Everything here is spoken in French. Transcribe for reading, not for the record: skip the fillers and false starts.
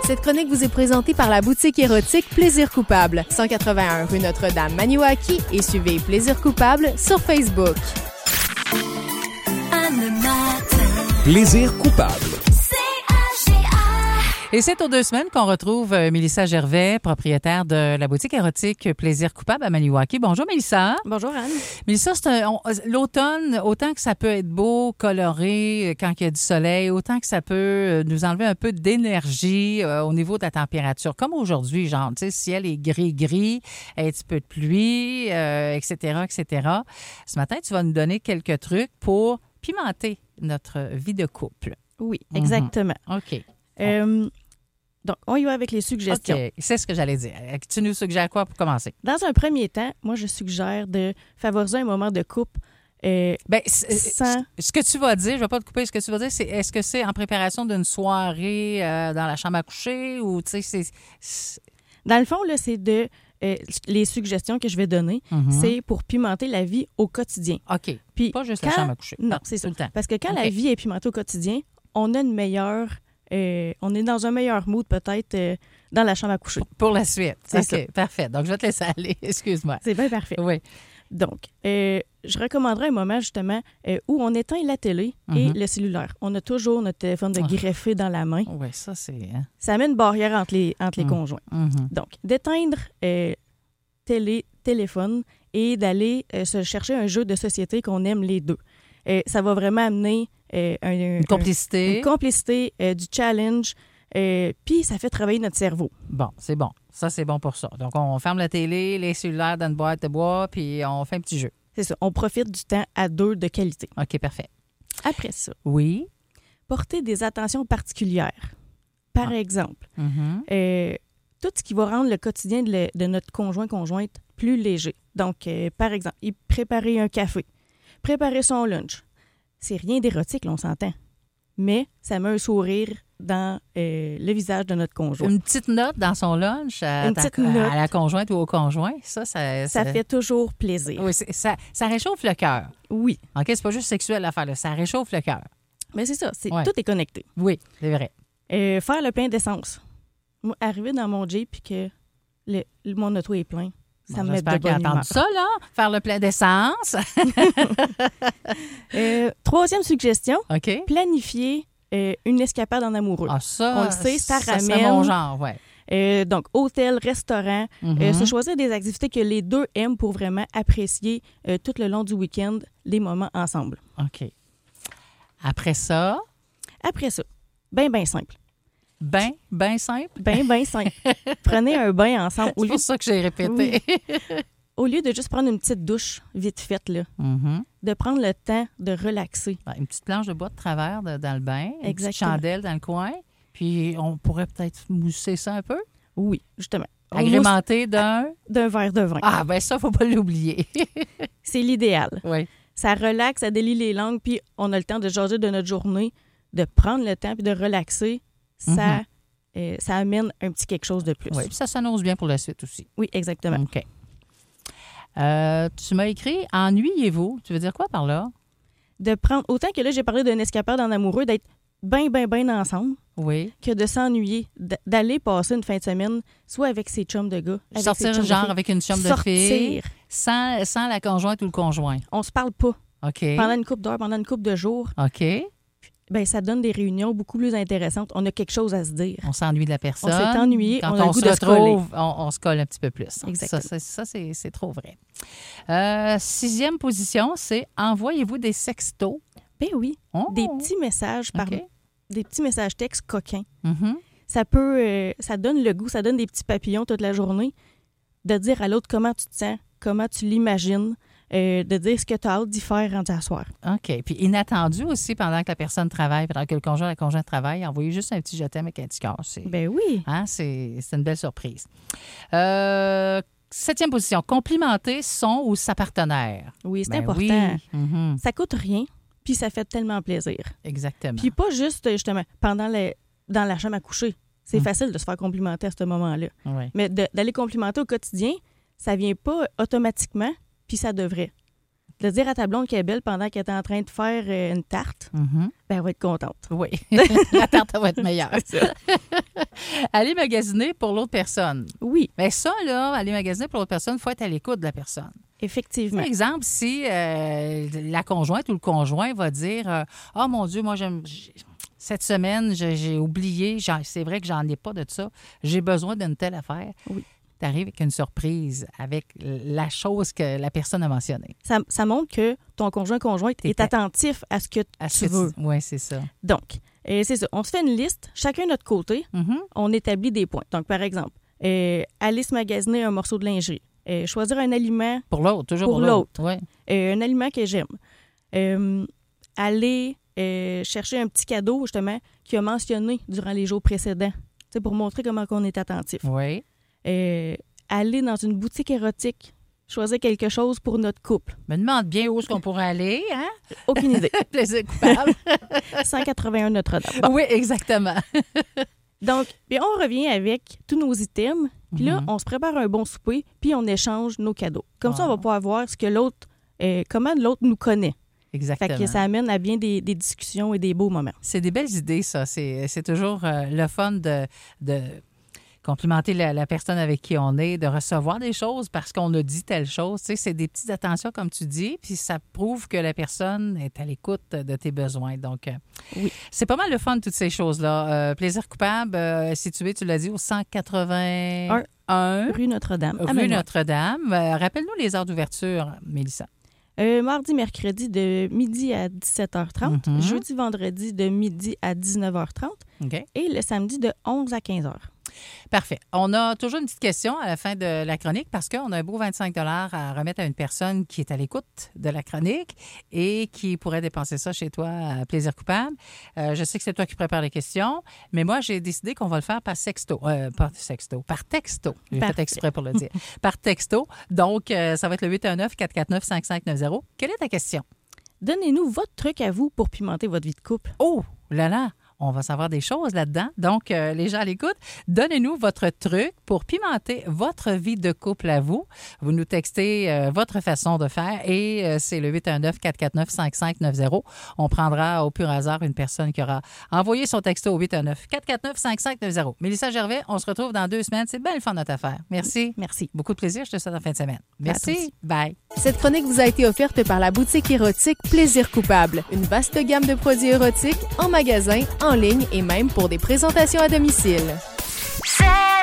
Cette chronique vous est présentée par la boutique érotique Plaisir Coupable, 181 rue Notre-Dame, Maniwaki, et suivez Plaisir Coupable sur Facebook. Plaisir Coupable. Et c'est aux 2 semaines qu'on retrouve Mélissa Gervais, propriétaire de la boutique érotique Plaisir Coupable à Maniwaki. Bonjour Mélissa. Bonjour Anne. Mélissa, l'automne, autant que ça peut être beau, coloré quand il y a du soleil, autant que ça peut nous enlever un peu d'énergie au niveau de la température. Comme aujourd'hui, genre, tu sais, ciel est gris-gris, un petit peu de pluie, etc., etc. Ce matin, tu vas nous donner quelques trucs pour pimenter notre vie de couple. Oui, exactement. OK. Donc, on y va avec les suggestions. OK, c'est ce que j'allais dire. Tu nous suggères quoi pour commencer? Dans un premier temps, moi, je suggère de favoriser un moment de couple sans... Ce que tu vas dire, je ne vais pas te couper, ce que tu vas dire, c'est est-ce que c'est en préparation d'une soirée dans la chambre à coucher ou, tu sais, c'est... Dans le fond, là, c'est de... les suggestions que je vais donner, c'est pour pimenter la vie au quotidien. OK. Puis pas juste la chambre à coucher. Non, c'est ça. Tout le temps. Parce que quand la vie est pimentée au quotidien, on a une meilleure... on est dans un meilleur mood peut-être dans la chambre à coucher. Pour la suite. C'est ça. Parfait. Donc, je vais te laisser aller. Excuse-moi. C'est bien parfait. Oui. Donc, je recommanderais un moment justement où on éteint la télé et le cellulaire. On a toujours notre téléphone de greffé dans la main. Oui, ça, c'est... Hein? Ça met une barrière entre les conjoints. Donc, d'éteindre téléphone et d'aller se chercher un jeu de société qu'on aime les deux. Ça va vraiment amener une complicité, du challenge, puis ça fait travailler notre cerveau. Bon, c'est bon. Ça, c'est bon pour ça. Donc, on ferme la télé, les cellulaires dans une boîte de bois, puis on fait un petit jeu. C'est ça. On profite du temps à deux de qualité. OK, parfait. Après ça, oui, porter des attentions particulières. Par exemple, tout ce qui va rendre le quotidien de notre conjointe plus léger. Donc, par exemple, préparer un café, préparer son lunch. C'est rien d'érotique, là, on s'entend. Mais ça met un sourire dans le visage de notre conjoint. Une petite note dans son lunch à la conjointe ou au conjoint, ça fait toujours plaisir. Oui, ça réchauffe le cœur. Oui. OK, c'est pas juste sexuel l'affaire, là, ça réchauffe le cœur. Mais c'est ça, tout est connecté. Oui, c'est vrai. Faire le plein d'essence. Moi, arriver dans mon Jeep et que mon auto est plein, ça me met de bonne humeur. Ça, là, faire le plein d'essence. Troisième suggestion, OK. Planifier une escapade en amoureux. Ah, ça, on le sait, ça ramène. C'est mon genre, oui. Donc, hôtel, restaurant, se choisir des activités que les deux aiment pour vraiment apprécier tout le long du week-end les moments ensemble. OK. Après ça, bien simple. Ben simple? Ben simple. Prenez un bain ensemble. C'est pour ça que j'ai répété. Oui. Au lieu de juste prendre une petite douche vite faite, là, de prendre le temps de relaxer. Une petite planche de bois de travers dans le bain, une petite Exactement. chandelle dans le coin, puis on pourrait peut-être mousser ça un peu? Oui, justement. Agrémenté d'un verre de vin. Ah, ben ça, faut pas l'oublier. C'est l'idéal. Oui. Ça relaxe, ça délie les langues, puis on a le temps de jaser de notre journée, de prendre le temps puis de relaxer. Ça amène un petit quelque chose de plus. Oui, puis ça s'annonce bien pour la suite aussi. Oui, exactement. OK. Tu m'as écrit « Ennuyez-vous ». Tu veux dire quoi par là? De prendre, autant que là, j'ai parlé d'une escapade en amoureux, d'être bien ensemble, oui, que de s'ennuyer, d'aller passer une fin de semaine, soit avec ses chums de gars. Sortir genre avec une chum de filles, sans la conjointe ou le conjoint. On se parle pas. OK. Pendant une couple d'heures, pendant une couple de jours. OK. Bien, ça donne des réunions beaucoup plus intéressantes. On a quelque chose à se dire. On s'ennuie de la personne. On s'est ennuyé, quand on a le goût se de se coller. on se colle un petit peu plus. Exactement. Ça, c'est trop vrai. 6e position, c'est envoyez-vous des sextos. Ben oui. Oh. Des petits messages des petits messages textes coquins. Ça donne le goût, ça donne des petits papillons toute la journée de dire à l'autre comment tu te sens, comment tu l'imagines, de dire ce que tu as hâte d'y faire rendu à soir. OK. Puis inattendu aussi pendant que la personne travaille, pendant que le conjoint et la conjointe travaillent, envoyer juste un petit je t'aime avec un petit cœur. Ben oui. Hein, c'est une belle surprise. 7e position, complimenter son ou sa partenaire. Oui, c'est important. Oui. Ça coûte rien, puis ça fait tellement plaisir. Exactement. Puis pas juste, justement, dans la chambre à coucher. C'est facile de se faire complimenter à ce moment-là. Oui. Mais d'aller complimenter au quotidien, ça vient pas automatiquement, puis ça devrait. De dire à ta blonde qu'elle est belle pendant qu'elle est en train de faire une tarte, ben elle va être contente. Oui, la tarte va être meilleure. Aller magasiner pour l'autre personne. Oui. Mais ça, là, aller magasiner pour l'autre personne, il faut être à l'écoute de la personne. Effectivement. Par exemple, si la conjointe ou le conjoint va dire « Oh mon Dieu, moi, cette semaine, j'ai oublié, c'est vrai que j'en ai pas de ça, j'ai besoin d'une telle affaire. » Oui. Tu arrives avec une surprise, avec la chose que la personne a mentionnée. Ça montre que ton conjointe est attentif à ce que tu veux. Oui, c'est ça. Donc, c'est ça. On se fait une liste, chacun de notre côté, on établit des points. Donc, par exemple, aller se magasiner un morceau de lingerie, choisir un aliment... Pour l'autre, toujours pour l'autre. Oui. Un aliment que j'aime. Aller chercher un petit cadeau, justement, qu'il a mentionné durant les jours précédents, pour montrer comment on est attentif. Oui. Aller dans une boutique érotique, choisir quelque chose pour notre couple. Me demande bien où est-ce qu'on pourrait aller, hein? Aucune idée. Plaisir coupable. 181 Notre-Dame. Bon. Oui, exactement. Donc, puis on revient avec tous nos items, puis là, on se prépare un bon souper, puis on échange nos cadeaux. Comme ça, on va pouvoir voir ce que l'autre, comment l'autre nous connaît. Exactement. Fait que ça amène à bien des discussions et des beaux moments. C'est des belles idées, ça. C'est toujours le fun de complimenter la personne avec qui on est, de recevoir des choses parce qu'on a dit telle chose. Tu sais, c'est des petites attentions, comme tu dis, puis ça prouve que la personne est à l'écoute de tes besoins. Donc, oui. C'est pas mal le fun, toutes ces choses-là. Plaisir coupable, situé, tu l'as dit, au 181 rue Notre-Dame. Rue Notre-Dame. Rappelle-nous les heures d'ouverture, Mélissa. Mardi, mercredi de midi à 17h30. Jeudi, vendredi de midi à 19h30. Okay. Et le samedi de 11 à 15h. Parfait. On a toujours une petite question à la fin de la chronique parce qu'on a un beau 25 $ à remettre à une personne qui est à l'écoute de la chronique et qui pourrait dépenser ça chez toi à Plaisir coupable. Je sais que c'est toi qui prépares les questions, mais moi, j'ai décidé qu'on va le faire par sexto. Par texto. J'ai fait exprès pour le dire. Par texto. Donc, ça va être le 819-449-5590. Quelle est ta question? Donnez-nous votre truc à vous pour pimenter votre vie de couple. Oh là là! On va savoir des choses là-dedans. Donc, les gens à l'écoute, donnez-nous votre truc pour pimenter votre vie de couple à vous. Vous nous textez votre façon de faire et c'est le 819-449-5590. On prendra au pur hasard une personne qui aura envoyé son texto au 819-449-5590. Mélissa Gervais, on se retrouve dans 2 semaines. C'est bien le fun notre affaire. Merci. Merci. Beaucoup de plaisir. Je te souhaite en fin de semaine. Merci. Bye. Cette chronique vous a été offerte par la boutique érotique Plaisir coupable. Une vaste gamme de produits érotiques en magasin, en ligne et même pour des présentations à domicile.